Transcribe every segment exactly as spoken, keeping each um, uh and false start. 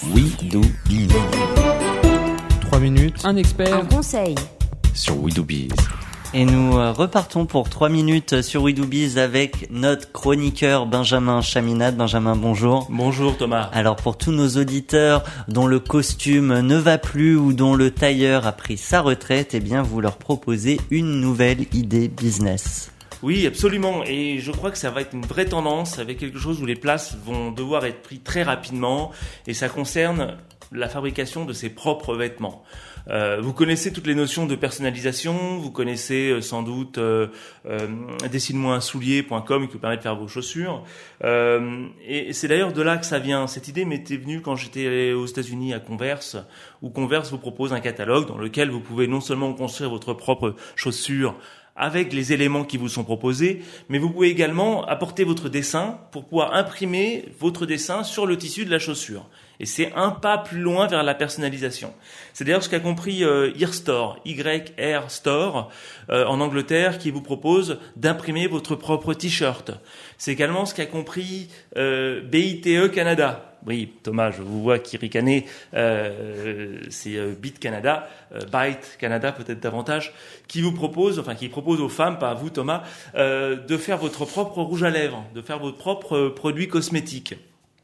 We Do Biz. Trois minutes. Un expert. Un conseil. Sur We Do Biz. Et nous euh, repartons pour trois minutes sur We Do Biz avec notre chroniqueur Benjamin Chaminade. Benjamin, bonjour. Bonjour Thomas. Alors pour tous nos auditeurs dont le costume ne va plus ou dont le tailleur a pris sa retraite, eh bien vous leur proposez une nouvelle idée business. Oui, absolument. Et je crois que ça va être une vraie tendance avec quelque chose où les places vont devoir être prises très rapidement. Et ça concerne la fabrication de ses propres vêtements. Euh, vous connaissez toutes les notions de personnalisation, vous connaissez euh, sans doute euh, euh, dessine-moi un soulier point com qui vous permet de faire vos chaussures. Euh, et c'est d'ailleurs de là que ça vient. Cette idée m'était venue quand j'étais aux États-Unis à Converse, où Converse vous propose un catalogue dans lequel vous pouvez non seulement construire votre propre chaussure avec les éléments qui vous sont proposés, mais vous pouvez également apporter votre dessin pour pouvoir imprimer votre dessin sur le tissu de la chaussure. Et c'est un pas plus loin vers la personnalisation. C'est d'ailleurs ce qu'a compris euh, YRStore, Y-R Store, euh, en Angleterre, qui vous propose d'imprimer votre propre t-shirt. C'est également ce qu'a compris euh, B I T E Canada. Oui, Thomas, je vous vois qui ricanez, euh, c'est euh, Bit Canada, euh, Byte Canada peut-être davantage, qui vous propose, enfin qui propose aux femmes, pas à vous Thomas, euh, de faire votre propre rouge à lèvres, de faire votre propre euh, produit cosmétique.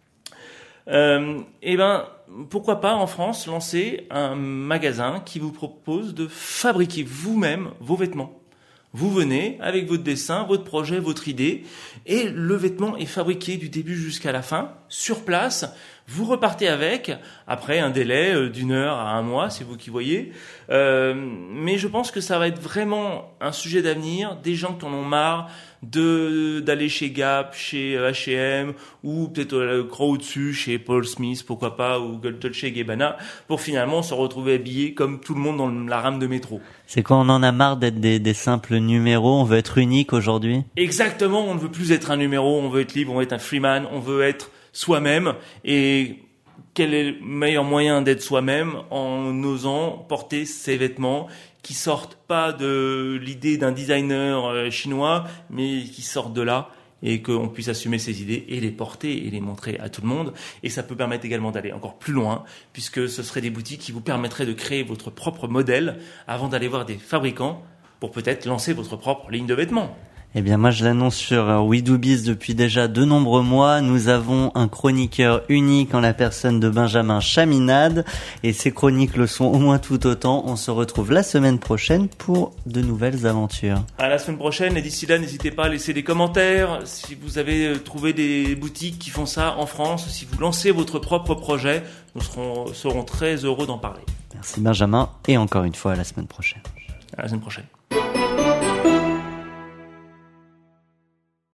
Euh, et ben, pourquoi pas en France lancer un magasin qui vous propose de fabriquer vous-même vos vêtements. Vous venez avec votre dessin, votre projet, votre idée, et le vêtement est fabriqué du début jusqu'à la fin, sur place. Vous repartez avec, après un délai d'une heure à un mois, c'est vous qui voyez. Euh, mais je pense que ça va être vraiment un sujet d'avenir, des gens qui en ont marre de d'aller chez Gap, chez H et M, ou peut-être le cran au-dessus, chez Paul Smith, pourquoi pas, ou Dolce et Gabbana, pour finalement se retrouver habillés comme tout le monde dans la rame de métro. C'est quand on en a marre d'être des, des simples numéros, on veut être unique aujourd'hui. Exactement, on ne veut plus être un numéro, on veut être libre, on veut être un freeman, on veut être soi-même. Et quel est le meilleur moyen d'être soi-même en osant porter ses vêtements qui sortent pas de l'idée d'un designer chinois, mais qui sortent de là et qu'on puisse assumer ses idées et les porter et les montrer à tout le monde. Et ça peut permettre également d'aller encore plus loin, puisque ce seraient des boutiques qui vous permettraient de créer votre propre modèle avant d'aller voir des fabricants pour peut-être lancer votre propre ligne de vêtements. Eh bien, moi, je l'annonce sur We Do Biz depuis déjà de nombreux mois. Nous avons un chroniqueur unique en la personne de Benjamin Chaminade. Et ces chroniques le sont au moins tout autant. On se retrouve la semaine prochaine pour de nouvelles aventures. À la semaine prochaine. Et d'ici là, n'hésitez pas à laisser des commentaires. Si vous avez trouvé des boutiques qui font ça en France, si vous lancez votre propre projet, nous serons, serons très heureux d'en parler. Merci Benjamin. Et encore une fois, à la semaine prochaine. À la semaine prochaine.